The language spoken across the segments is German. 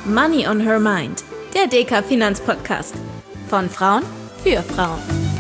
Money on Her Mind, der DK Finanzpodcast. Von Frauen für Frauen.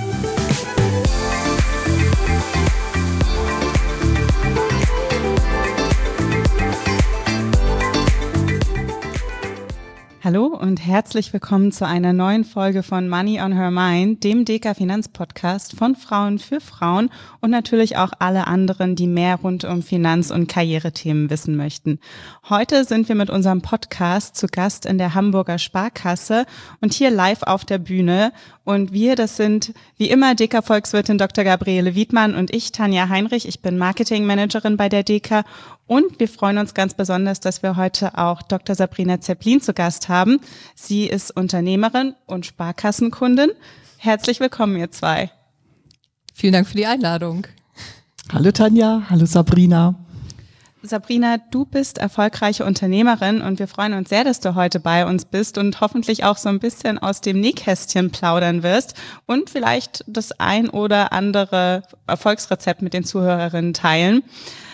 Hallo und herzlich willkommen zu einer neuen Folge von Money on Her Mind, dem DK Finanzpodcast von Frauen für Frauen und natürlich auch alle anderen, die mehr rund um Finanz- und Karrierethemen wissen möchten. Heute sind wir mit unserem Podcast zu Gast in der Hamburger Sparkasse und hier live auf der Bühne. Und wir, das sind wie immer DK-Volkswirtin Dr. Gabriele Wiedmann und ich, Tanja Heinrich. Ich bin Marketingmanagerin bei der DK und wir freuen uns ganz besonders, dass wir heute auch Dr. Sabrina Zepplin zu Gast haben. Sie ist Unternehmerin und Sparkassenkundin. Herzlich willkommen, ihr zwei. Vielen Dank für die Einladung. Hallo Tanja, hallo Sabrina. Sabrina, du bist erfolgreiche Unternehmerin und wir freuen uns sehr, dass du heute bei uns bist und hoffentlich auch so ein bisschen aus dem Nähkästchen plaudern wirst und vielleicht das ein oder andere Erfolgsrezept mit den Zuhörerinnen teilen.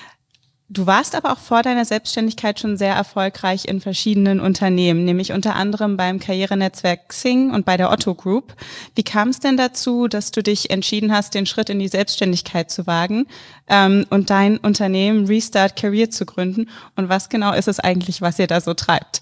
Du warst aber auch vor deiner Selbstständigkeit schon sehr erfolgreich in verschiedenen Unternehmen, nämlich unter anderem beim Karrierenetzwerk Xing und bei der Otto Group. Wie kam es denn dazu, dass du dich entschieden hast, den Schritt in die Selbstständigkeit zu wagen und dein Unternehmen Restart Career zu gründen? Und was genau ist es eigentlich, was ihr da so treibt?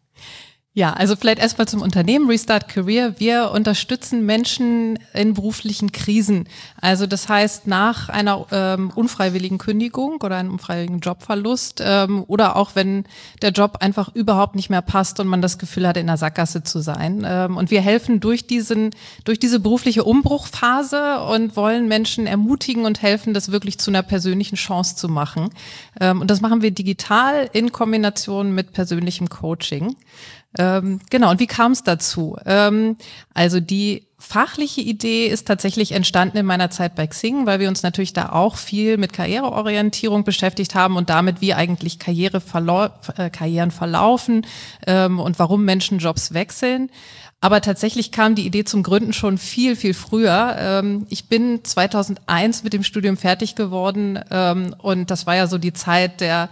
Ja, also vielleicht erstmal zum Unternehmen Restart Career. Wir unterstützen Menschen in beruflichen Krisen. Also das heißt, nach einer unfreiwilligen Kündigung oder einem unfreiwilligen Jobverlust oder auch wenn der Job einfach überhaupt nicht mehr passt und man das Gefühl hat, in der Sackgasse zu sein. Und wir helfen durch diese berufliche Umbruchphase und wollen Menschen ermutigen und helfen, das wirklich zu einer persönlichen Chance zu machen. Und das machen wir digital in Kombination mit persönlichem Coaching. Genau, und wie kam es dazu? Also die fachliche Idee ist tatsächlich entstanden in meiner Zeit bei Xing, weil wir uns natürlich da auch viel mit Karriereorientierung beschäftigt haben und damit, wie eigentlich Karrieren verlaufen und warum Menschen Jobs wechseln. Aber tatsächlich kam die Idee zum Gründen schon viel, viel früher. Ich bin 2001 mit dem Studium fertig geworden und das war ja so die Zeit der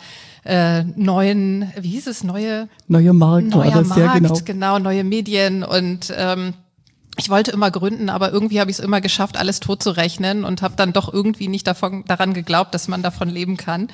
neuen, wie hieß es, neuer Markt war das, ja genau, neue Medien und ich wollte immer gründen, aber irgendwie habe ich es immer geschafft, alles totzurechnen und habe dann doch irgendwie nicht daran geglaubt, dass man davon leben kann.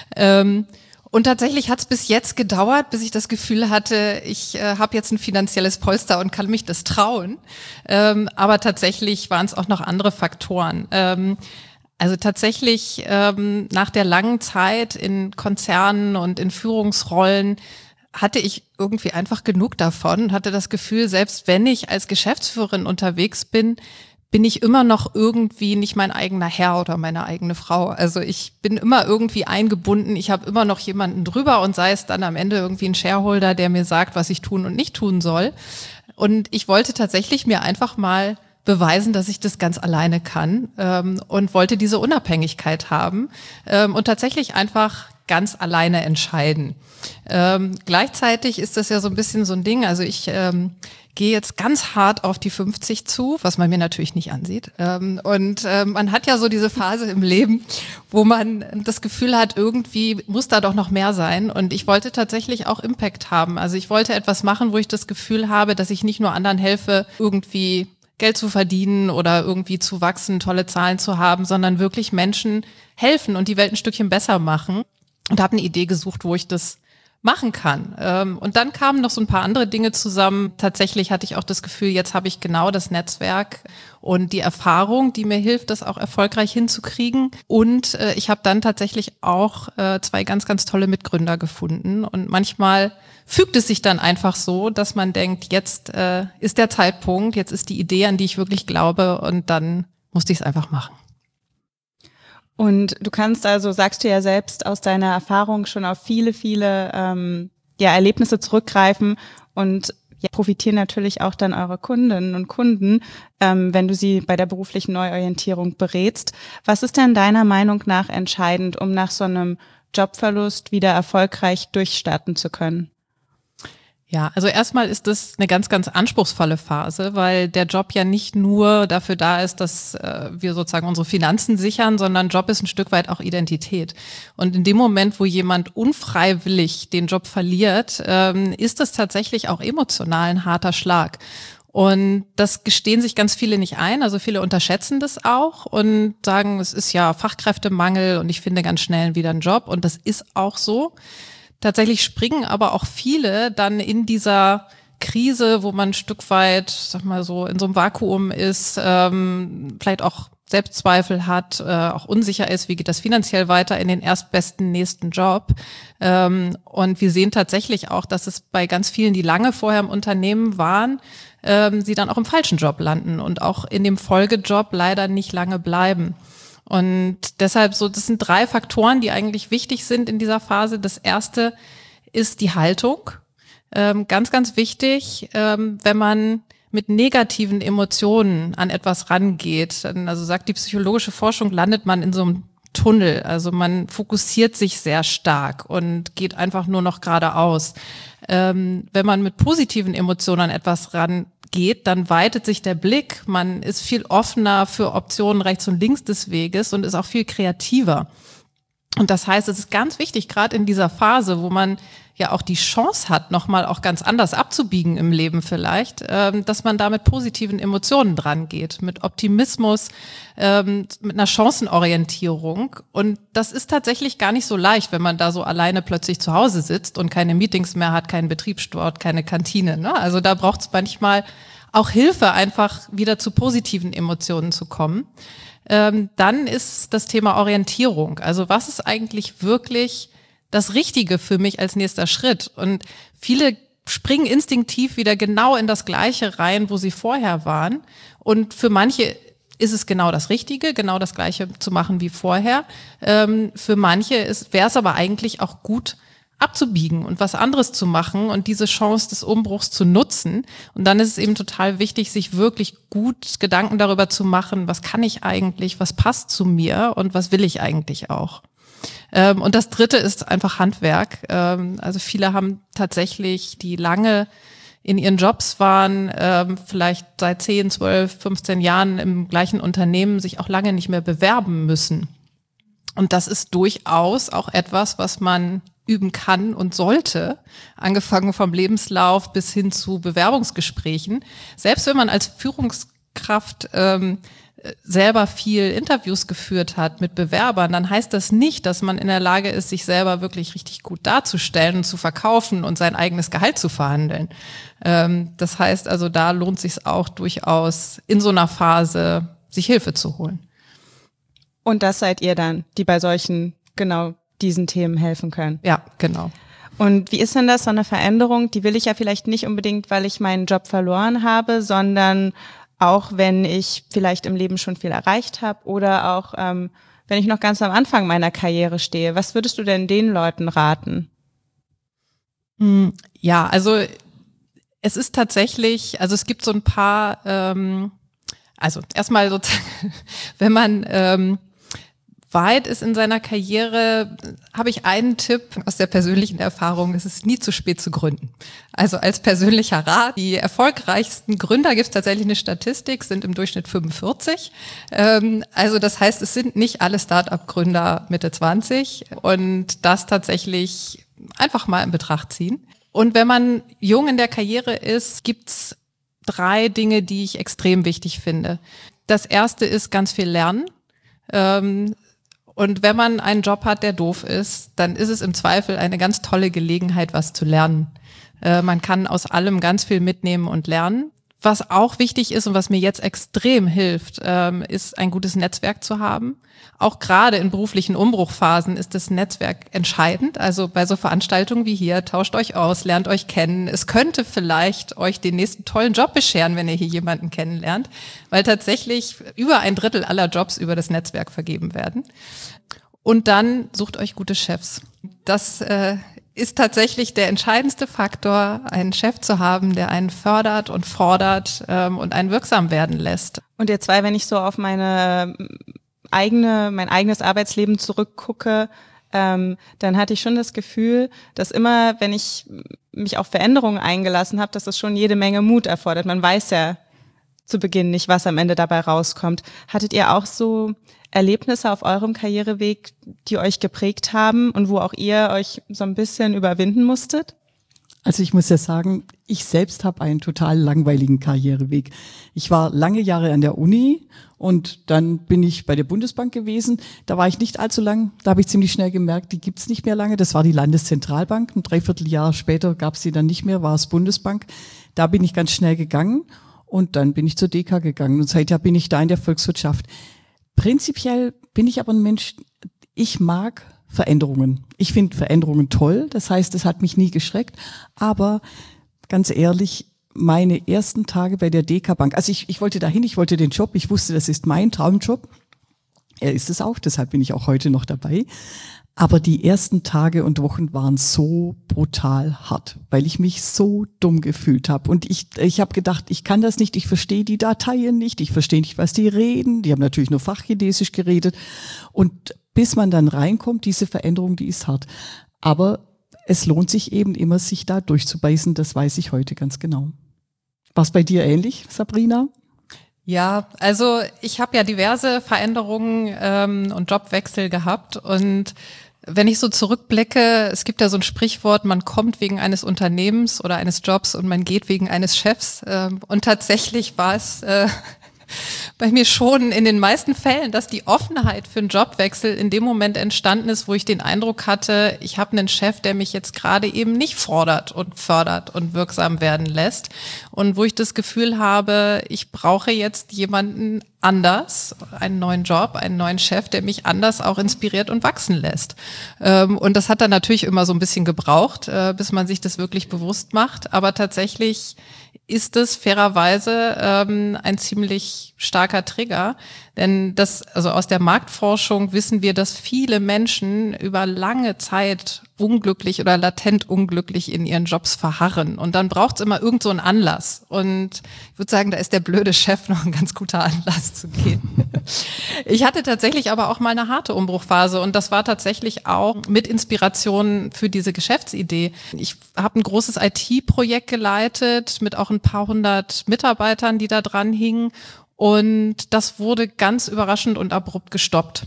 Und tatsächlich hat es bis jetzt gedauert, bis ich das Gefühl hatte, ich habe jetzt ein finanzielles Polster und kann mich das trauen. Aber tatsächlich waren es auch noch andere Faktoren. Also tatsächlich nach der langen Zeit in Konzernen und in Führungsrollen hatte ich irgendwie einfach genug davon und hatte das Gefühl, selbst wenn ich als Geschäftsführerin unterwegs bin, bin ich immer noch irgendwie nicht mein eigener Herr oder meine eigene Frau. Also ich bin immer irgendwie eingebunden, ich habe immer noch jemanden drüber und sei es dann am Ende irgendwie ein Shareholder, der mir sagt, was ich tun und nicht tun soll. Und ich wollte tatsächlich mir einfach mal beweisen, dass ich das ganz alleine kann und wollte diese Unabhängigkeit haben und tatsächlich einfach ganz alleine entscheiden. Gleichzeitig ist das ja so ein bisschen so ein Ding, also ich gehe jetzt ganz hart auf die 50 zu, was man mir natürlich nicht ansieht. Und man hat ja so diese Phase im Leben, wo man das Gefühl hat, irgendwie muss da doch noch mehr sein. Und ich wollte tatsächlich auch Impact haben. Also ich wollte etwas machen, wo ich das Gefühl habe, dass ich nicht nur anderen helfe, irgendwie Geld zu verdienen oder irgendwie zu wachsen, tolle Zahlen zu haben, sondern wirklich Menschen helfen und die Welt ein Stückchen besser machen. Und habe eine Idee gesucht, wo ich das machen kann. Und dann kamen noch so ein paar andere Dinge zusammen. Tatsächlich hatte ich auch das Gefühl, jetzt habe ich genau das Netzwerk und die Erfahrung, die mir hilft, das auch erfolgreich hinzukriegen. Und ich habe dann tatsächlich auch zwei ganz, ganz tolle Mitgründer gefunden. Und manchmal fügt es sich dann einfach so, dass man denkt, jetzt ist der Zeitpunkt, jetzt ist die Idee, an die ich wirklich glaube und dann musste ich es einfach machen. Und du kannst also, sagst du ja selbst, aus deiner Erfahrung schon auf viele Erlebnisse zurückgreifen und profitieren natürlich auch dann eure Kundinnen und Kunden, wenn du sie bei der beruflichen Neuorientierung berätst. Was ist denn deiner Meinung nach entscheidend, um nach so einem Jobverlust wieder erfolgreich durchstarten zu können? Ja, also erstmal ist das eine ganz, ganz anspruchsvolle Phase, weil der Job ja nicht nur dafür da ist, dass wir sozusagen unsere Finanzen sichern, sondern Job ist ein Stück weit auch Identität. Und in dem Moment, wo jemand unfreiwillig den Job verliert, ist das tatsächlich auch emotional ein harter Schlag. Und das gestehen sich ganz viele nicht ein, also viele unterschätzen das auch und sagen, es ist ja Fachkräftemangel und ich finde ganz schnell wieder einen Job und das ist auch so. Tatsächlich springen aber auch viele dann in dieser Krise, wo man ein Stück weit, sag mal so, in so einem Vakuum ist, vielleicht auch Selbstzweifel hat, auch unsicher ist, wie geht das finanziell weiter in den erstbesten nächsten Job. Und wir sehen tatsächlich auch, dass es bei ganz vielen, die lange vorher im Unternehmen waren, sie dann auch im falschen Job landen und auch in dem Folgejob leider nicht lange bleiben. Und deshalb so, das sind 3 Faktoren, die eigentlich wichtig sind in dieser Phase. Das erste ist die Haltung. Ganz, ganz wichtig, wenn man mit negativen Emotionen an etwas rangeht. Also sagt die psychologische Forschung, landet man in so einem Tunnel. Also man fokussiert sich sehr stark und geht einfach nur noch geradeaus. Wenn man mit positiven Emotionen an etwas rangeht, dann weitet sich der Blick. Man ist viel offener für Optionen rechts und links des Weges und ist auch viel kreativer. Und das heißt, es ist ganz wichtig, gerade in dieser Phase, wo man ja auch die Chance hat, nochmal auch ganz anders abzubiegen im Leben vielleicht, dass man da mit positiven Emotionen dran geht, mit Optimismus, mit einer Chancenorientierung. Und das ist tatsächlich gar nicht so leicht, wenn man da so alleine plötzlich zu Hause sitzt und keine Meetings mehr hat, keinen Betriebssport, keine Kantine, ne? Also da braucht es manchmal auch Hilfe, einfach wieder zu positiven Emotionen zu kommen. Dann ist das Thema Orientierung. Also was ist eigentlich wirklich das Richtige für mich als nächster Schritt? Und viele springen instinktiv wieder genau in das Gleiche rein, wo sie vorher waren. Und für manche ist es genau das Richtige, genau das Gleiche zu machen wie vorher. Für manche wäre es aber eigentlich auch gut, abzubiegen und was anderes zu machen und diese Chance des Umbruchs zu nutzen. Und dann ist es eben total wichtig, sich wirklich gut Gedanken darüber zu machen, was kann ich eigentlich, was passt zu mir und was will ich eigentlich auch. Und das Dritte ist einfach Handwerk. Also viele haben tatsächlich, die lange in ihren Jobs waren, vielleicht seit 10, 12, 15 Jahren im gleichen Unternehmen, sich auch lange nicht mehr bewerben müssen. Und das ist durchaus auch etwas, was man üben kann und sollte, angefangen vom Lebenslauf bis hin zu Bewerbungsgesprächen. Selbst wenn man als Führungskraft selber viel Interviews geführt hat mit Bewerbern, dann heißt das nicht, dass man in der Lage ist, sich selber wirklich richtig gut darzustellen und zu verkaufen und sein eigenes Gehalt zu verhandeln. Das heißt also, da lohnt sich auch durchaus in so einer Phase, sich Hilfe zu holen. Und das seid ihr dann, die bei solchen genau diesen Themen helfen können. Ja, genau. Und wie ist denn das, so eine Veränderung? Die will ich ja vielleicht nicht unbedingt, weil ich meinen Job verloren habe, sondern auch, wenn ich vielleicht im Leben schon viel erreicht habe oder auch, wenn ich noch ganz am Anfang meiner Karriere stehe. Was würdest du denn den Leuten raten? Ja, also es ist tatsächlich, also es gibt so ein paar, also erstmal sozusagen, wenn man weit ist in seiner Karriere, habe ich einen Tipp aus der persönlichen Erfahrung: Es ist nie zu spät zu gründen. Also als persönlicher Rat, die erfolgreichsten Gründer, gibt es tatsächlich eine Statistik, sind im Durchschnitt 45. Also das heißt, es sind nicht alle Start-up-Gründer Mitte 20 und das tatsächlich einfach mal in Betracht ziehen. Und wenn man jung in der Karriere ist, gibt's 3 Dinge, die ich extrem wichtig finde. Das erste ist ganz viel lernen. Und wenn man einen Job hat, der doof ist, dann ist es im Zweifel eine ganz tolle Gelegenheit, was zu lernen. Man kann aus allem ganz viel mitnehmen und lernen. Was auch wichtig ist und was mir jetzt extrem hilft, ist ein gutes Netzwerk zu haben. Auch gerade in beruflichen Umbruchphasen ist das Netzwerk entscheidend. Also bei so Veranstaltungen wie hier, tauscht euch aus, lernt euch kennen. Es könnte vielleicht euch den nächsten tollen Job bescheren, wenn ihr hier jemanden kennenlernt, weil tatsächlich über 1/3 aller Jobs über das Netzwerk vergeben werden. Und dann sucht euch gute Chefs. Das ist tatsächlich der entscheidendste Faktor, einen Chef zu haben, der einen fördert und fordert und einen wirksam werden lässt. Und ihr 2, wenn ich so auf mein eigenes Arbeitsleben zurückgucke, dann hatte ich schon das Gefühl, dass immer, wenn ich mich auf Veränderungen eingelassen habe, dass das schon jede Menge Mut erfordert. Man weiß ja zu Beginn nicht, was am Ende dabei rauskommt. Hattet ihr auch so Erlebnisse auf eurem Karriereweg, die euch geprägt haben und wo auch ihr euch so ein bisschen überwinden musstet? Also ich muss ja sagen, ich selbst habe einen total langweiligen Karriereweg. Ich war lange Jahre an der Uni und dann bin ich bei der Bundesbank gewesen. Da war ich nicht allzu lang. Da habe ich ziemlich schnell gemerkt, die gibt's nicht mehr lange. Das war die Landeszentralbank. Ein Dreivierteljahr später gab's sie dann nicht mehr, war es Bundesbank. Da bin ich ganz schnell gegangen und dann bin ich zur DK gegangen. Und seither bin ich da in der Volkswirtschaft. Prinzipiell bin ich aber ein Mensch, ich mag Veränderungen. Ich finde Veränderungen toll, das heißt, es hat mich nie geschreckt, aber ganz ehrlich, meine ersten Tage bei der DK Bank, also ich wollte dahin, ich wollte den Job, ich wusste, das ist mein Traumjob, er ist es auch, deshalb bin ich auch heute noch dabei, aber die ersten Tage und Wochen waren so brutal hart, weil ich mich so dumm gefühlt habe und ich habe gedacht, ich kann das nicht, ich verstehe die Dateien nicht, ich verstehe nicht, was die reden, die haben natürlich nur Fachchinesisch geredet und bis man dann reinkommt, diese Veränderung, die ist hart. Aber es lohnt sich eben immer, sich da durchzubeißen, das weiß ich heute ganz genau. War es bei dir ähnlich, Sabrina? Ja, also ich habe ja diverse Veränderungen und Jobwechsel gehabt und wenn ich so zurückblicke, es gibt ja so ein Sprichwort, man kommt wegen eines Unternehmens oder eines Jobs und man geht wegen eines Chefs und tatsächlich war es bei mir schon in den meisten Fällen, dass die Offenheit für einen Jobwechsel in dem Moment entstanden ist, wo ich den Eindruck hatte, ich habe einen Chef, der mich jetzt gerade eben nicht fordert und fördert und wirksam werden lässt und wo ich das Gefühl habe, ich brauche jetzt jemanden anders, einen neuen Job, einen neuen Chef, der mich anders auch inspiriert und wachsen lässt. Und das hat dann natürlich immer so ein bisschen gebraucht, bis man sich das wirklich bewusst macht, aber tatsächlich ist es fairerweise ein ziemlich starker Trigger, denn also aus der Marktforschung wissen wir, dass viele Menschen über lange Zeit unglücklich oder latent unglücklich in ihren Jobs verharren und dann braucht es immer irgend so einen Anlass und ich würde sagen, da ist der blöde Chef noch ein ganz guter Anlass zu gehen. Ich hatte tatsächlich aber auch mal eine harte Umbruchphase und das war tatsächlich auch mit Inspiration für diese Geschäftsidee. Ich habe ein großes IT-Projekt geleitet mit auch ein paar hundert Mitarbeitern, die da dran hingen und das wurde ganz überraschend und abrupt gestoppt.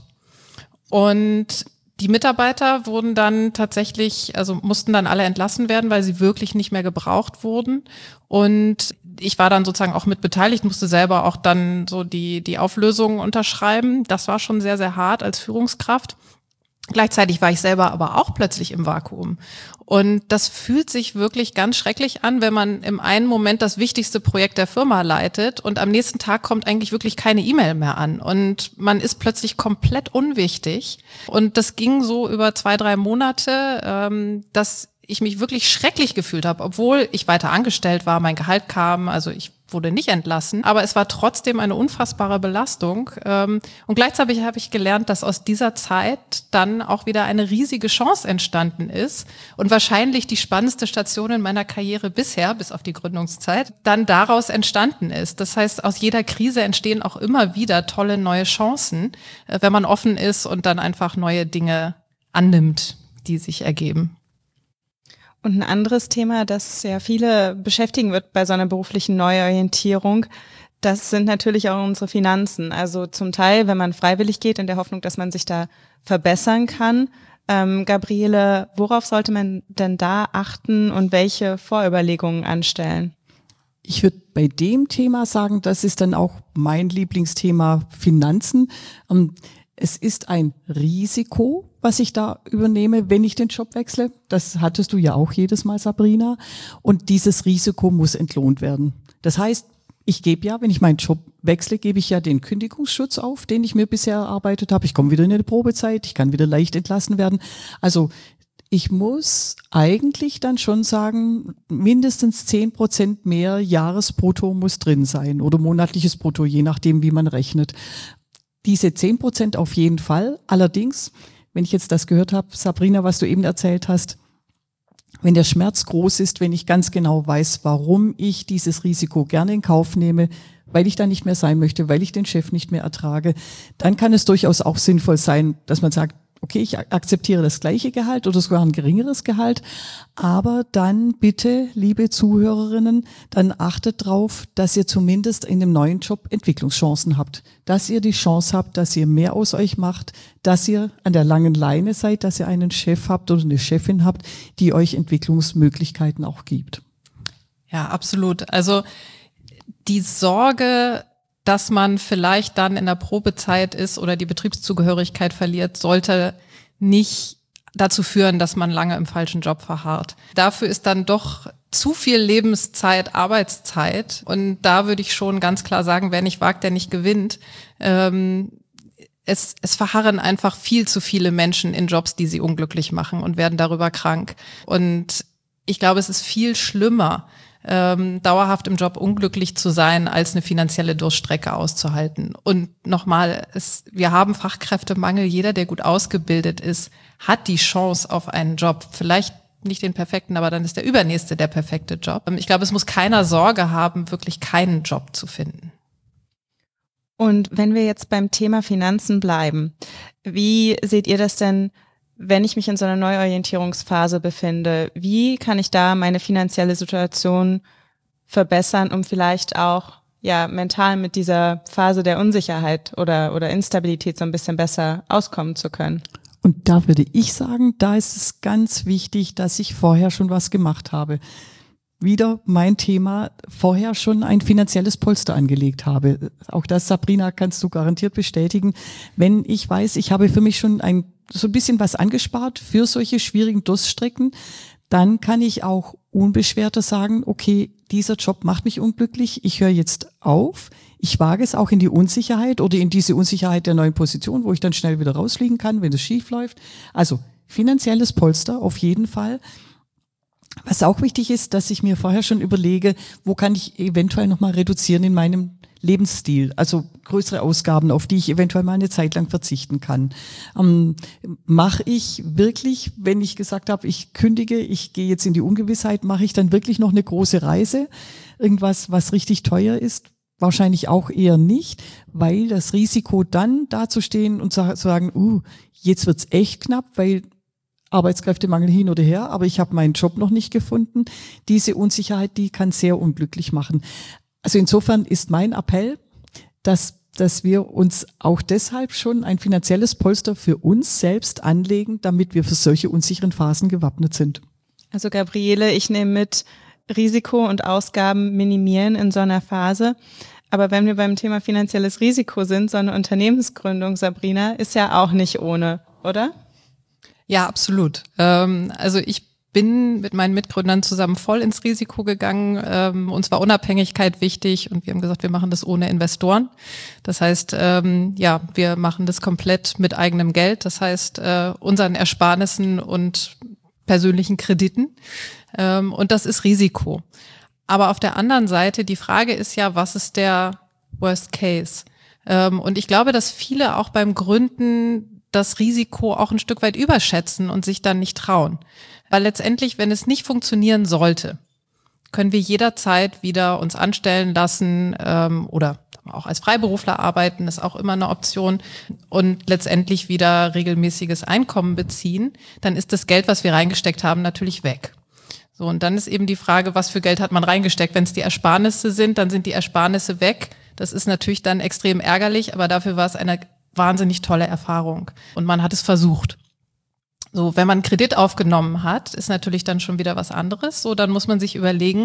Und die Mitarbeiter wurden dann tatsächlich, also mussten dann alle entlassen werden, weil sie wirklich nicht mehr gebraucht wurden. Und ich war dann sozusagen auch mit beteiligt, musste selber auch dann so die Auflösung unterschreiben. Das war schon sehr, sehr hart als Führungskraft. Gleichzeitig war ich selber aber auch plötzlich im Vakuum. Und das fühlt sich wirklich ganz schrecklich an, wenn man im einen Moment das wichtigste Projekt der Firma leitet und am nächsten Tag kommt eigentlich wirklich keine E-Mail mehr an. Und man ist plötzlich komplett unwichtig. Und das ging so über 2-3 Monate, dass ich mich wirklich schrecklich gefühlt habe, obwohl ich weiter angestellt war, mein Gehalt kam, also ich wurde nicht entlassen, aber es war trotzdem eine unfassbare Belastung. Und gleichzeitig habe ich gelernt, dass aus dieser Zeit dann auch wieder eine riesige Chance entstanden ist und wahrscheinlich die spannendste Station in meiner Karriere bisher, bis auf die Gründungszeit, dann daraus entstanden ist. Das heißt, aus jeder Krise entstehen auch immer wieder tolle neue Chancen, wenn man offen ist und dann einfach neue Dinge annimmt, die sich ergeben. Und ein anderes Thema, das ja viele beschäftigen wird bei so einer beruflichen Neuorientierung, das sind natürlich auch unsere Finanzen. Also zum Teil, wenn man freiwillig geht, in der Hoffnung, dass man sich da verbessern kann. Gabriele, worauf sollte man denn da achten und welche Vorüberlegungen anstellen? Ich würde bei dem Thema sagen, das ist dann auch mein Lieblingsthema Finanzen. Es ist ein Risiko, was ich da übernehme, wenn ich den Job wechsle. Das hattest du ja auch jedes Mal, Sabrina. Und dieses Risiko muss entlohnt werden. Das heißt, ich gebe ja, wenn ich meinen Job wechsle, gebe ich ja den Kündigungsschutz auf, den ich mir bisher erarbeitet habe. Ich komme wieder in eine Probezeit, ich kann wieder leicht entlassen werden. Also ich muss eigentlich dann schon sagen, mindestens 10% mehr Jahresbrutto muss drin sein oder monatliches Brutto, je nachdem, wie man rechnet. Diese 10% auf jeden Fall. Allerdings, wenn ich jetzt das gehört habe, Sabrina, was du eben erzählt hast, wenn der Schmerz groß ist, wenn ich ganz genau weiß, warum ich dieses Risiko gerne in Kauf nehme, weil ich da nicht mehr sein möchte, weil ich den Chef nicht mehr ertrage, dann kann es durchaus auch sinnvoll sein, dass man sagt, okay, ich akzeptiere das gleiche Gehalt oder sogar ein geringeres Gehalt, aber dann bitte, liebe Zuhörerinnen, dann achtet drauf, dass ihr zumindest in dem neuen Job Entwicklungschancen habt, dass ihr die Chance habt, dass ihr mehr aus euch macht, dass ihr an der langen Leine seid, dass ihr einen Chef habt oder eine Chefin habt, die euch Entwicklungsmöglichkeiten auch gibt. Ja, absolut. Also die Sorge, dass man vielleicht dann in der Probezeit ist oder die Betriebszugehörigkeit verliert, sollte nicht dazu führen, dass man lange im falschen Job verharrt. Dafür ist dann doch zu viel Lebenszeit, Arbeitszeit. Und da würde ich schon ganz klar sagen, wer nicht wagt, der nicht gewinnt. Es verharren einfach viel zu viele Menschen in Jobs, die sie unglücklich machen und werden darüber krank. Und ich glaube, es ist viel schlimmer, dauerhaft im Job unglücklich zu sein, als eine finanzielle Durststrecke auszuhalten. Und nochmal, wir haben Fachkräftemangel. Jeder, der gut ausgebildet ist, hat die Chance auf einen Job. Vielleicht nicht den perfekten, aber dann ist der übernächste der perfekte Job. Ich glaube, es muss keiner Sorge haben, wirklich keinen Job zu finden. Und wenn wir jetzt beim Thema Finanzen bleiben, wie seht ihr das denn, wenn ich mich in so einer Neuorientierungsphase befinde? Wie kann ich da meine finanzielle Situation verbessern, um vielleicht auch mental mit dieser Phase der Unsicherheit oder Instabilität so ein bisschen besser auskommen zu können? Und da würde ich sagen, da ist es ganz wichtig, dass ich vorher schon was gemacht habe. Wieder mein Thema, vorher schon ein finanzielles Polster angelegt habe. Auch das, Sabrina, kannst du garantiert bestätigen. Wenn ich weiß, ich habe für mich schon so ein bisschen was angespart für solche schwierigen Durststrecken, dann kann ich auch unbeschwerter sagen, okay, dieser Job macht mich unglücklich, ich höre jetzt auf, ich wage es auch in die Unsicherheit oder in diese Unsicherheit der neuen Position, wo ich dann schnell wieder rausfliegen kann, wenn es schief läuft. Also finanzielles Polster auf jeden Fall. Was auch wichtig ist, dass ich mir vorher schon überlege, wo kann ich eventuell nochmal reduzieren in meinem Lebensstil, also größere Ausgaben, auf die ich eventuell mal eine Zeit lang verzichten kann. Mache ich wirklich, wenn ich gesagt habe, ich kündige, ich gehe jetzt in die Ungewissheit, mache ich dann wirklich noch eine große Reise? Irgendwas, was richtig teuer ist? Wahrscheinlich auch eher nicht, weil das Risiko dann dazustehen und zu sagen, jetzt wird's echt knapp, weil Arbeitskräftemangel hin oder her, aber ich habe meinen Job noch nicht gefunden. Diese Unsicherheit, die kann sehr unglücklich machen. Also insofern ist mein Appell, dass wir uns auch deshalb schon ein finanzielles Polster für uns selbst anlegen, damit wir für solche unsicheren Phasen gewappnet sind. Also Gabriele, ich nehme mit, Risiko und Ausgaben minimieren in so einer Phase. Aber wenn wir beim Thema finanzielles Risiko sind, so eine Unternehmensgründung, Sabrina, ist ja auch nicht ohne, oder? Ja, absolut. Also ich bin mit meinen Mitgründern zusammen voll ins Risiko gegangen. Uns war Unabhängigkeit wichtig und wir haben gesagt, wir machen das ohne Investoren. Das heißt, wir machen das komplett mit eigenem Geld. Das heißt, unseren Ersparnissen und persönlichen Krediten. Und das ist Risiko. Aber auf der anderen Seite, die Frage ist ja, was ist der Worst Case? Und ich glaube, dass viele auch beim Gründen das Risiko auch ein Stück weit überschätzen und sich dann nicht trauen. Weil letztendlich, wenn es nicht funktionieren sollte, können wir jederzeit wieder uns anstellen lassen oder auch als Freiberufler arbeiten, ist auch immer eine Option und letztendlich wieder regelmäßiges Einkommen beziehen. Dann ist das Geld, was wir reingesteckt haben, natürlich weg. So, und dann ist eben die Frage, was für Geld hat man reingesteckt? Wenn es die Ersparnisse sind, dann sind die Ersparnisse weg. Das ist natürlich dann extrem ärgerlich, aber dafür war es eine wahnsinnig tolle Erfahrung. Und man hat es versucht. So, wenn man einen Kredit aufgenommen hat, ist natürlich dann schon wieder was anderes. So, dann muss man sich überlegen,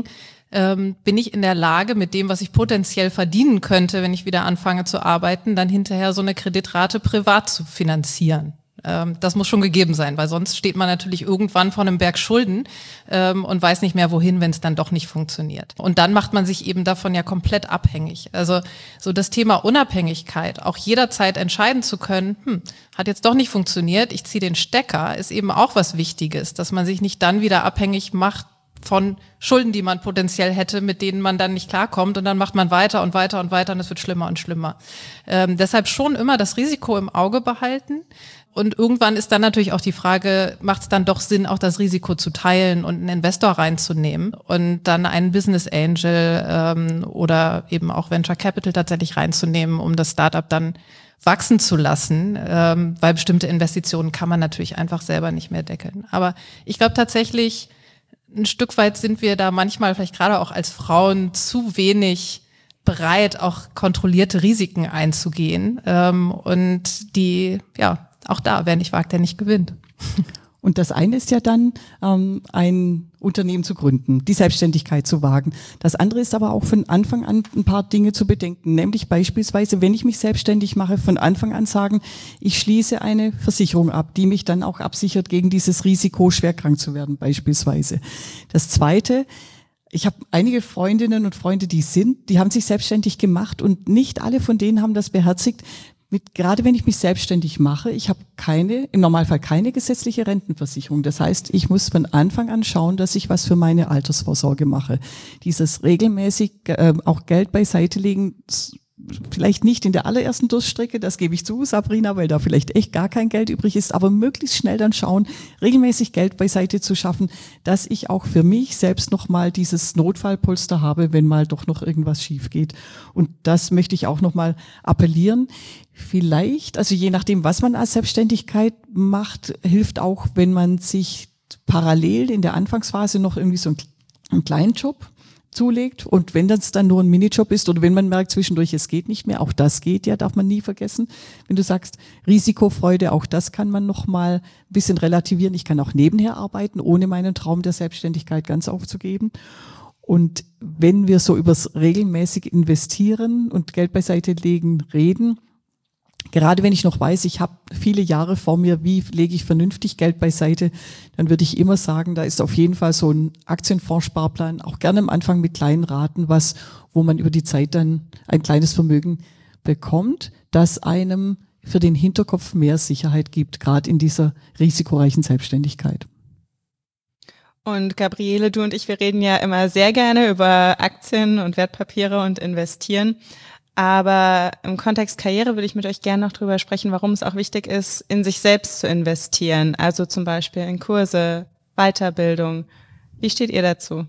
bin ich in der Lage, mit dem, was ich potenziell verdienen könnte, wenn ich wieder anfange zu arbeiten, dann hinterher so eine Kreditrate privat zu finanzieren. Das muss schon gegeben sein, weil sonst steht man natürlich irgendwann vor einem Berg Schulden und weiß nicht mehr wohin, wenn es dann doch nicht funktioniert. Und dann macht man sich eben davon ja komplett abhängig. Also so das Thema Unabhängigkeit, auch jederzeit entscheiden zu können, hat jetzt doch nicht funktioniert, ich ziehe den Stecker, ist eben auch was Wichtiges, dass man sich nicht dann wieder abhängig macht von Schulden, die man potenziell hätte, mit denen man dann nicht klarkommt und dann macht man weiter und weiter und weiter und es wird schlimmer und schlimmer. Deshalb schon immer das Risiko im Auge behalten. Und irgendwann ist dann natürlich auch die Frage, macht es dann doch Sinn, auch das Risiko zu teilen und einen Investor reinzunehmen und dann einen Business Angel oder eben auch Venture Capital tatsächlich reinzunehmen, um das Startup dann wachsen zu lassen, weil bestimmte Investitionen kann man natürlich einfach selber nicht mehr deckeln. Aber ich glaube tatsächlich, ein Stück weit sind wir da manchmal vielleicht gerade auch als Frauen zu wenig bereit, auch kontrollierte Risiken einzugehen. Und die, ja, auch da, wer nicht wagt, der nicht gewinnt. Und das eine ist ja dann, ein Unternehmen zu gründen, die Selbstständigkeit zu wagen. Das andere ist aber auch von Anfang an ein paar Dinge zu bedenken, nämlich beispielsweise, wenn ich mich selbstständig mache, von Anfang an sagen, ich schließe eine Versicherung ab, die mich dann auch absichert gegen dieses Risiko, schwer krank zu werden beispielsweise. Das Zweite, ich habe einige Freundinnen und Freunde, die haben sich selbstständig gemacht und nicht alle von denen haben das beherzigt. Gerade wenn ich mich selbstständig mache, ich habe im Normalfall keine gesetzliche Rentenversicherung. Das heißt, ich muss von Anfang an schauen, dass ich was für meine Altersvorsorge mache. Dieses regelmäßig auch Geld beiseite legen, vielleicht nicht in der allerersten Durststrecke, das gebe ich zu, Sabrina, weil da vielleicht echt gar kein Geld übrig ist, aber möglichst schnell dann schauen, regelmäßig Geld beiseite zu schaffen, dass ich auch für mich selbst nochmal dieses Notfallpolster habe, wenn mal doch noch irgendwas schief geht. Und das möchte ich auch nochmal appellieren. Vielleicht, also je nachdem, was man als Selbstständigkeit macht, hilft auch, wenn man sich parallel in der Anfangsphase noch irgendwie so einen kleinen Job zulegt und wenn das dann nur ein Minijob ist oder wenn man merkt zwischendurch, es geht nicht mehr, auch das geht ja, darf man nie vergessen. Wenn du sagst, Risikofreude, auch das kann man noch mal ein bisschen relativieren. Ich kann auch nebenher arbeiten, ohne meinen Traum der Selbstständigkeit ganz aufzugeben. Und wenn wir so übers regelmäßig investieren und Geld beiseite legen reden, gerade wenn ich noch weiß, ich habe viele Jahre vor mir, wie lege ich vernünftig Geld beiseite, dann würde ich immer sagen, da ist auf jeden Fall so ein Aktienfondssparplan, auch gerne am Anfang mit kleinen Raten, wo man über die Zeit dann ein kleines Vermögen bekommt, das einem für den Hinterkopf mehr Sicherheit gibt, gerade in dieser risikoreichen Selbstständigkeit. Und Gabriele, du und ich, wir reden ja immer sehr gerne über Aktien und Wertpapiere und investieren. Aber im Kontext Karriere würde ich mit euch gerne noch drüber sprechen, warum es auch wichtig ist, in sich selbst zu investieren. Also zum Beispiel in Kurse, Weiterbildung. Wie steht ihr dazu?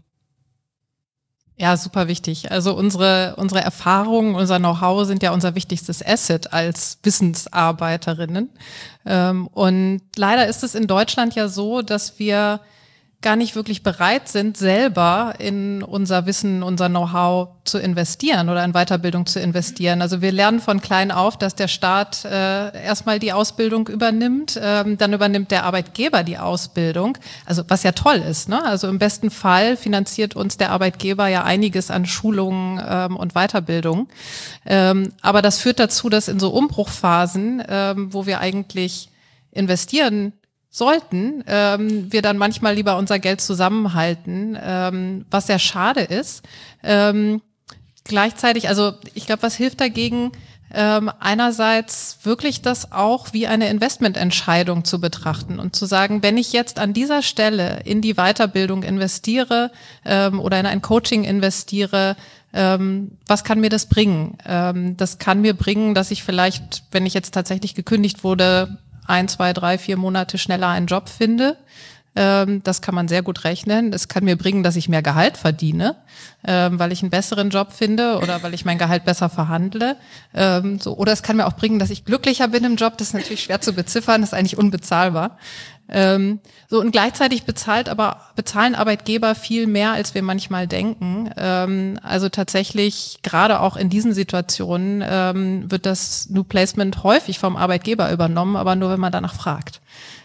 Ja, super wichtig. Also unsere Erfahrungen, unser Know-how sind ja unser wichtigstes Asset als Wissensarbeiterinnen. Und leider ist es in Deutschland ja so, dass wir gar nicht wirklich bereit sind, selber in unser Wissen, unser Know-how zu investieren oder in Weiterbildung zu investieren. Also wir lernen von klein auf, dass der Staat erstmal die Ausbildung übernimmt, dann übernimmt der Arbeitgeber die Ausbildung, also was ja toll ist, ne? Also im besten Fall finanziert uns der Arbeitgeber ja einiges an Schulungen und Weiterbildung. Aber das führt dazu, dass in so Umbruchphasen, wo wir eigentlich investieren sollten, wir dann manchmal lieber unser Geld zusammenhalten, was sehr schade ist. Gleichzeitig, also ich glaube, was hilft dagegen, einerseits wirklich das auch wie eine Investmententscheidung zu betrachten und zu sagen, wenn ich jetzt an dieser Stelle in die Weiterbildung investiere oder in ein Coaching investiere, was kann mir das bringen? Das kann mir bringen, dass ich vielleicht, wenn ich jetzt tatsächlich gekündigt wurde, 1, 2, 3, 4 Monate schneller einen Job finde. Das kann man sehr gut rechnen. Es kann mir bringen, dass ich mehr Gehalt verdiene, weil ich einen besseren Job finde oder weil ich mein Gehalt besser verhandle. Oder es kann mir auch bringen, dass ich glücklicher bin im Job. Das ist natürlich schwer zu beziffern, das ist eigentlich unbezahlbar. Und gleichzeitig bezahlen Arbeitgeber viel mehr, als wir manchmal denken. Also tatsächlich, gerade auch in diesen Situationen, wird das New Placement häufig vom Arbeitgeber übernommen, aber nur, wenn man danach fragt.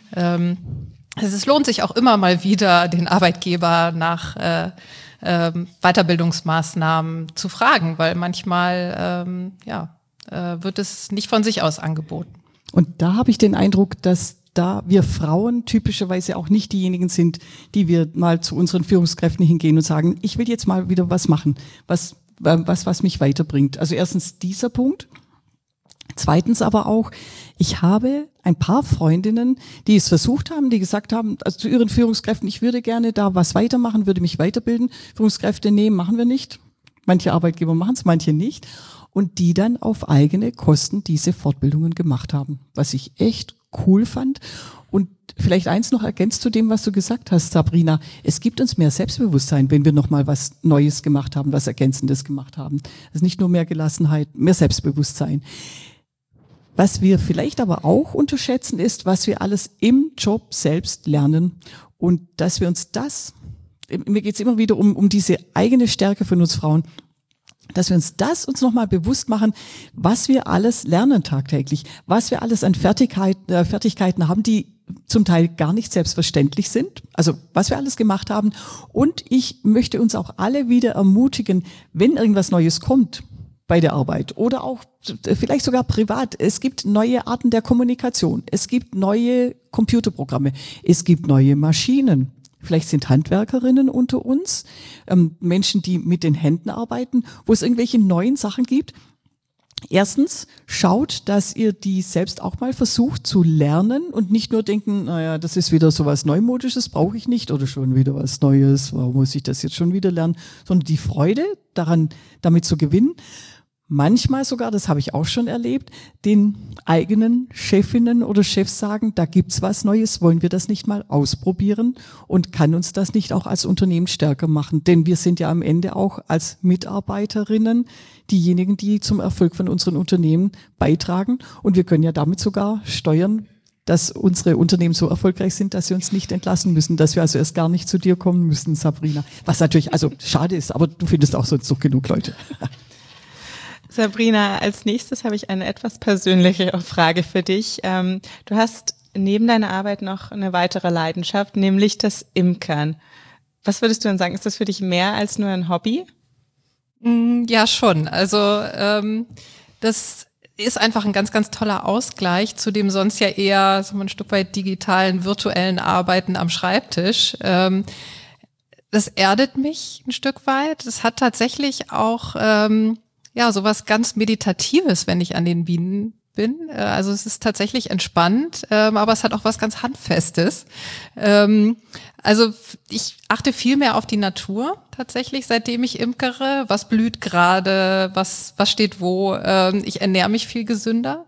Es lohnt sich auch immer mal wieder, den Arbeitgeber nach Weiterbildungsmaßnahmen zu fragen, weil manchmal wird es nicht von sich aus angeboten. Und da habe ich den Eindruck, dass da wir Frauen typischerweise auch nicht diejenigen sind, die wir mal zu unseren Führungskräften hingehen und sagen, ich will jetzt mal wieder was machen, was mich weiterbringt. Also erstens dieser Punkt. Zweitens aber auch, ich habe ein paar Freundinnen, die es versucht haben, die gesagt haben, also zu ihren Führungskräften, ich würde gerne da was weitermachen, würde mich weiterbilden. Führungskräfte, nee, machen wir nicht. Manche Arbeitgeber machen es, manche nicht. Und die dann auf eigene Kosten diese Fortbildungen gemacht haben, was ich echt cool fand. Und vielleicht eins noch ergänzt zu dem, was du gesagt hast, Sabrina. Es gibt uns mehr Selbstbewusstsein, wenn wir nochmal was Neues gemacht haben, was Ergänzendes gemacht haben. Also nicht nur mehr Gelassenheit, mehr Selbstbewusstsein. Was wir vielleicht aber auch unterschätzen, ist, was wir alles im Job selbst lernen und dass wir uns mir geht es immer wieder um diese eigene Stärke von uns Frauen, dass wir uns nochmal bewusst machen, was wir alles lernen tagtäglich, was wir alles an Fertigkeiten haben, die zum Teil gar nicht selbstverständlich sind, also was wir alles gemacht haben. Und ich möchte uns auch alle wieder ermutigen, wenn irgendwas Neues kommt bei der Arbeit oder auch vielleicht sogar privat. Es gibt neue Arten der Kommunikation, es gibt neue Computerprogramme, es gibt neue Maschinen. Vielleicht sind Handwerkerinnen unter uns, Menschen, die mit den Händen arbeiten, wo es irgendwelche neuen Sachen gibt. Erstens, schaut, dass ihr die selbst auch mal versucht zu lernen und nicht nur denken, naja, das ist wieder so was Neumodisches, brauche ich nicht oder schon wieder was Neues, warum muss ich das jetzt schon wieder lernen, sondern die Freude daran, damit zu gewinnen. Manchmal sogar, das habe ich auch schon erlebt, den eigenen Chefinnen oder Chefs sagen, da gibt's was Neues, wollen wir das nicht mal ausprobieren und kann uns das nicht auch als Unternehmen stärker machen? Denn wir sind ja am Ende auch als Mitarbeiterinnen diejenigen, die zum Erfolg von unseren Unternehmen beitragen und wir können ja damit sogar steuern, dass unsere Unternehmen so erfolgreich sind, dass sie uns nicht entlassen müssen, dass wir also erst gar nicht zu dir kommen müssen, Sabrina. Was natürlich also schade ist, aber du findest auch sonst noch genug Leute. Sabrina, als nächstes habe ich eine etwas persönlichere Frage für dich. Du hast neben deiner Arbeit noch eine weitere Leidenschaft, nämlich das Imkern. Was würdest du denn sagen? Ist das für dich mehr als nur ein Hobby? Ja, schon. Also das ist einfach ein ganz, ganz toller Ausgleich zu dem sonst ja eher so ein Stück weit digitalen, virtuellen Arbeiten am Schreibtisch. Das erdet mich ein Stück weit. Das hat tatsächlich auch sowas ganz Meditatives, wenn ich an den Bienen bin. Also es ist tatsächlich entspannt, aber es hat auch was ganz Handfestes. Also ich achte viel mehr auf die Natur tatsächlich, seitdem ich imkere. Was blüht gerade, was steht wo. Ich ernähre mich viel gesünder.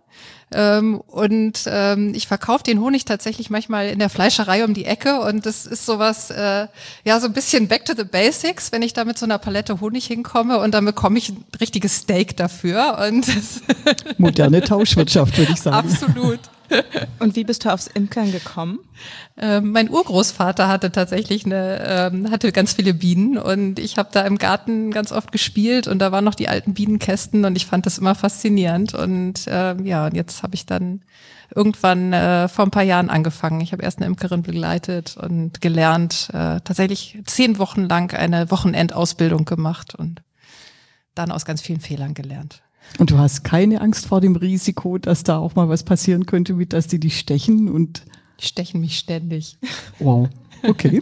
Ich verkaufe den Honig tatsächlich manchmal in der Fleischerei um die Ecke und das ist sowas, so ein bisschen back to the basics, wenn ich da mit so einer Palette Honig hinkomme und dann bekomme ich ein richtiges Steak dafür. Und moderne Tauschwirtschaft, würde ich sagen. Absolut. Und wie bist du aufs Imkern gekommen? Mein Urgroßvater hatte tatsächlich hatte ganz viele Bienen und ich habe da im Garten ganz oft gespielt und da waren noch die alten Bienenkästen und ich fand das immer faszinierend und und jetzt habe ich dann irgendwann vor ein paar Jahren angefangen. Ich habe erst eine Imkerin begleitet und gelernt, tatsächlich 10 Wochen lang eine Wochenendausbildung gemacht und dann aus ganz vielen Fehlern gelernt. Und du hast keine Angst vor dem Risiko, dass da auch mal was passieren könnte, wie dass die dich stechen und die stechen mich ständig. Wow, okay.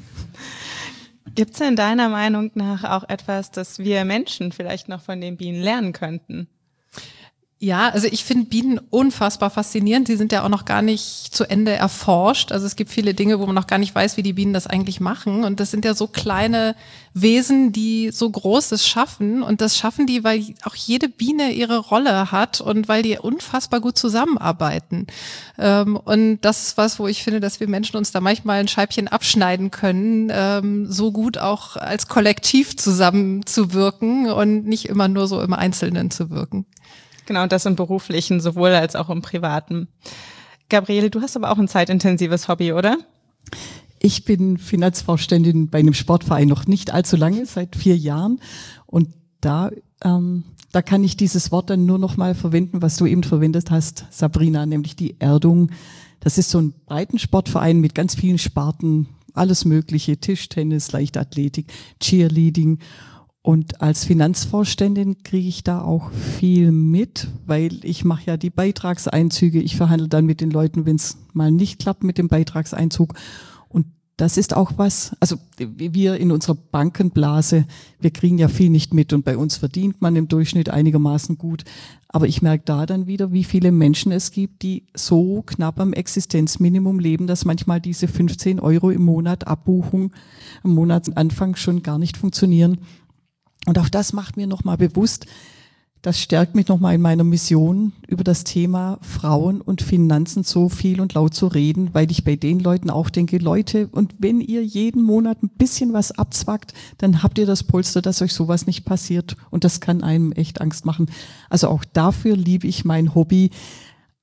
Gibt es denn deiner Meinung nach auch etwas, das wir Menschen vielleicht noch von den Bienen lernen könnten? Ja, also ich finde Bienen unfassbar faszinierend. Sie sind ja auch noch gar nicht zu Ende erforscht. Also es gibt viele Dinge, wo man noch gar nicht weiß, wie die Bienen das eigentlich machen. Und das sind ja so kleine Wesen, die so Großes schaffen. Und das schaffen die, weil auch jede Biene ihre Rolle hat und weil die unfassbar gut zusammenarbeiten. Und das ist was, wo ich finde, dass wir Menschen uns da manchmal ein Scheibchen abschneiden können, so gut auch als Kollektiv zusammenzuwirken und nicht immer nur so im Einzelnen zu wirken. Genau, das im Beruflichen, sowohl als auch im Privaten. Gabriele, du hast aber auch ein zeitintensives Hobby, oder? Ich bin Finanzvorständin bei einem Sportverein noch nicht allzu lange, seit 4 Jahren. Und da kann ich dieses Wort dann nur noch mal verwenden, was du eben verwendet hast, Sabrina, nämlich die Erdung. Das ist so ein Breitensportverein mit ganz vielen Sparten, alles Mögliche, Tischtennis, Leichtathletik, Cheerleading. Und als Finanzvorständin kriege ich da auch viel mit, weil ich mache ja die Beitragseinzüge. Ich verhandle dann mit den Leuten, wenn es mal nicht klappt mit dem Beitragseinzug. Und das ist auch was, also wir in unserer Bankenblase, wir kriegen ja viel nicht mit und bei uns verdient man im Durchschnitt einigermaßen gut. Aber ich merke da dann wieder, wie viele Menschen es gibt, die so knapp am Existenzminimum leben, dass manchmal diese 15 € im Monat Abbuchung am Monatsanfang schon gar nicht funktionieren. Und auch das macht mir nochmal bewusst, das stärkt mich nochmal in meiner Mission, über das Thema Frauen und Finanzen so viel und laut zu reden, weil ich bei den Leuten auch denke, Leute, und wenn ihr jeden Monat ein bisschen was abzwackt, dann habt ihr das Polster, dass euch sowas nicht passiert und das kann einem echt Angst machen. Also auch dafür liebe ich mein Hobby,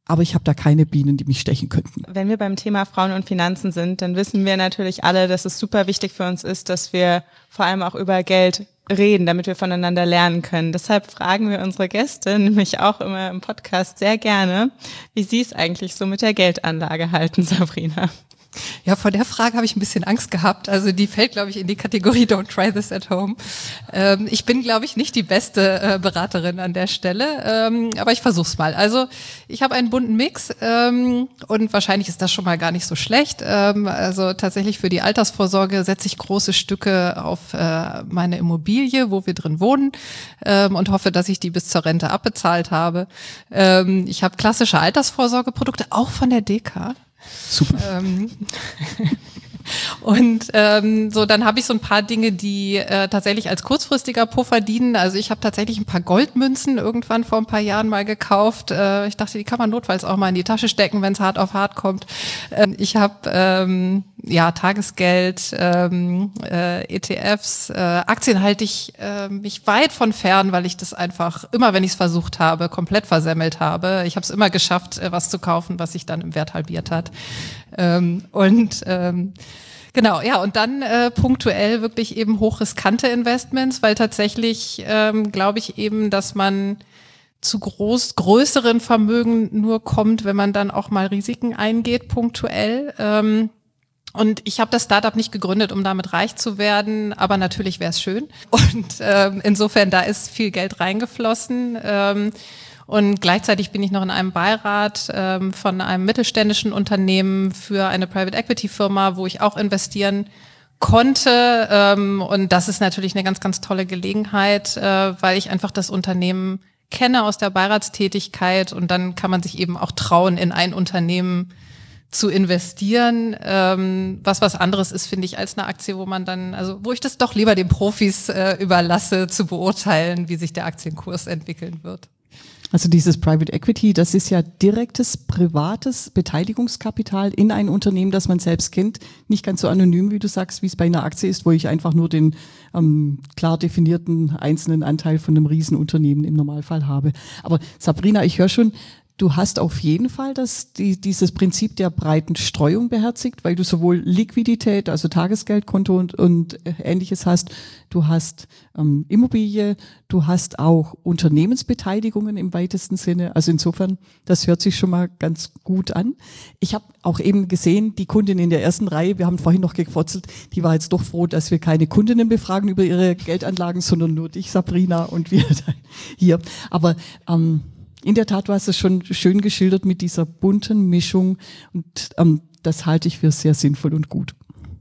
aber ich habe da keine Bienen, die mich stechen könnten. Wenn wir beim Thema Frauen und Finanzen sind, dann wissen wir natürlich alle, dass es super wichtig für uns ist, dass wir vor allem auch über Geld reden, damit wir voneinander lernen können. Deshalb fragen wir unsere Gäste, nämlich auch immer im Podcast sehr gerne, wie sie es eigentlich so mit der Geldanlage halten, Sabrina. Ja, vor der Frage habe ich ein bisschen Angst gehabt. Also die fällt, glaube ich, in die Kategorie Don't try this at home. Ich bin, glaube ich, nicht die beste Beraterin an der Stelle, aber ich versuch's mal. Also ich habe einen bunten Mix und wahrscheinlich ist das schon mal gar nicht so schlecht. Also tatsächlich für die Altersvorsorge setze ich große Stücke auf meine Immobilie, wo wir drin wohnen, und hoffe, dass ich die bis zur Rente abbezahlt habe. Ich habe klassische Altersvorsorgeprodukte, auch von der DK. Super. Und so, dann habe ich so ein paar Dinge, die tatsächlich als kurzfristiger Puffer dienen. Also ich habe tatsächlich ein paar Goldmünzen irgendwann vor ein paar Jahren mal gekauft. Ich dachte, die kann man notfalls auch mal in die Tasche stecken, wenn es hart auf hart kommt. Ich habe Tagesgeld, ETFs, Aktien halte ich mich weit von fern, weil ich das einfach immer, wenn ich es versucht habe, komplett versemmelt habe. Ich habe es immer geschafft, was zu kaufen, was sich dann im Wert halbiert hat. Genau, ja, und dann punktuell wirklich eben hochriskante Investments, weil tatsächlich glaube ich eben, dass man zu größeren Vermögen nur kommt, wenn man dann auch mal Risiken eingeht, punktuell. Und ich habe das Startup nicht gegründet, um damit reich zu werden, aber natürlich wäre es schön. Und insofern, da ist viel Geld reingeflossen. Und gleichzeitig bin ich noch in einem Beirat von einem mittelständischen Unternehmen für eine Private Equity Firma, wo ich auch investieren konnte. Und das ist natürlich eine ganz, ganz tolle Gelegenheit, weil ich einfach das Unternehmen kenne aus der Beiratstätigkeit. Und dann kann man sich eben auch trauen, in ein Unternehmen zu investieren, was anderes ist, finde ich, als eine Aktie, wo man dann, also wo ich das doch lieber den Profis überlasse, zu beurteilen, wie sich der Aktienkurs entwickeln wird. Also dieses Private Equity, das ist ja direktes, privates Beteiligungskapital in ein Unternehmen, das man selbst kennt. Nicht ganz so anonym, wie du sagst, wie es bei einer Aktie ist, wo ich einfach nur den klar definierten einzelnen Anteil von einem Riesenunternehmen im Normalfall habe. Aber Sabrina, ich höre schon, du hast auf jeden Fall dieses Prinzip der breiten Streuung beherzigt, weil du sowohl Liquidität, also Tagesgeldkonto und Ähnliches hast. Du hast Immobilie, du hast auch Unternehmensbeteiligungen im weitesten Sinne. Also insofern, das hört sich schon mal ganz gut an. Ich habe auch eben gesehen, die Kundin in der ersten Reihe, wir haben vorhin noch gefotzelt, die war jetzt doch froh, dass wir keine Kundinnen befragen über ihre Geldanlagen, sondern nur dich, Sabrina, und wir hier. Aber in der Tat, du hast es schon schön geschildert mit dieser bunten Mischung und das halte ich für sehr sinnvoll und gut.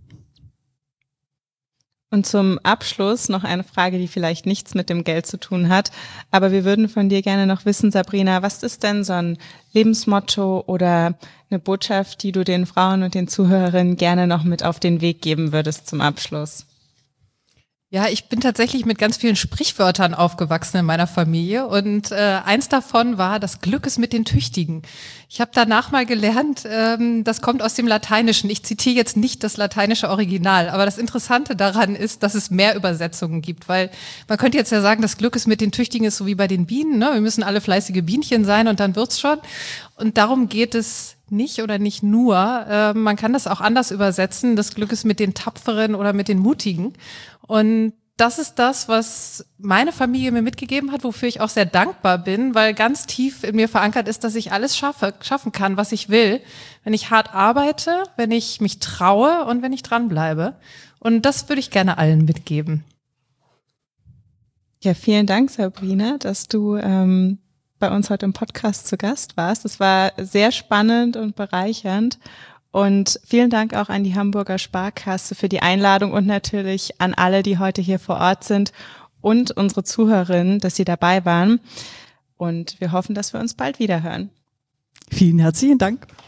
Und zum Abschluss noch eine Frage, die vielleicht nichts mit dem Geld zu tun hat, aber wir würden von dir gerne noch wissen, Sabrina, was ist denn so ein Lebensmotto oder eine Botschaft, die du den Frauen und den Zuhörerinnen gerne noch mit auf den Weg geben würdest zum Abschluss? Ja, ich bin tatsächlich mit ganz vielen Sprichwörtern aufgewachsen in meiner Familie und eins davon war, das Glück ist mit den Tüchtigen. Ich habe danach mal gelernt, das kommt aus dem Lateinischen. Ich zitiere jetzt nicht das lateinische Original, aber das Interessante daran ist, dass es mehr Übersetzungen gibt, weil man könnte jetzt ja sagen, das Glück ist mit den Tüchtigen ist so wie bei den Bienen, ne? Wir müssen alle fleißige Bienchen sein und dann wird's schon. Und darum geht es nicht oder nicht nur. Man kann das auch anders übersetzen. Das Glück ist mit den Tapferen oder mit den Mutigen. Und das ist das, was meine Familie mir mitgegeben hat, wofür ich auch sehr dankbar bin, weil ganz tief in mir verankert ist, dass ich alles schaffen kann, was ich will, wenn ich hart arbeite, wenn ich mich traue und wenn ich dranbleibe. Und das würde ich gerne allen mitgeben. Ja, vielen Dank, Sabrina, dass du bei uns heute im Podcast zu Gast warst. Es war sehr spannend und bereichernd. Und vielen Dank auch an die Hamburger Sparkasse für die Einladung und natürlich an alle, die heute hier vor Ort sind und unsere Zuhörerinnen, dass sie dabei waren. Und wir hoffen, dass wir uns bald wieder hören. Vielen herzlichen Dank.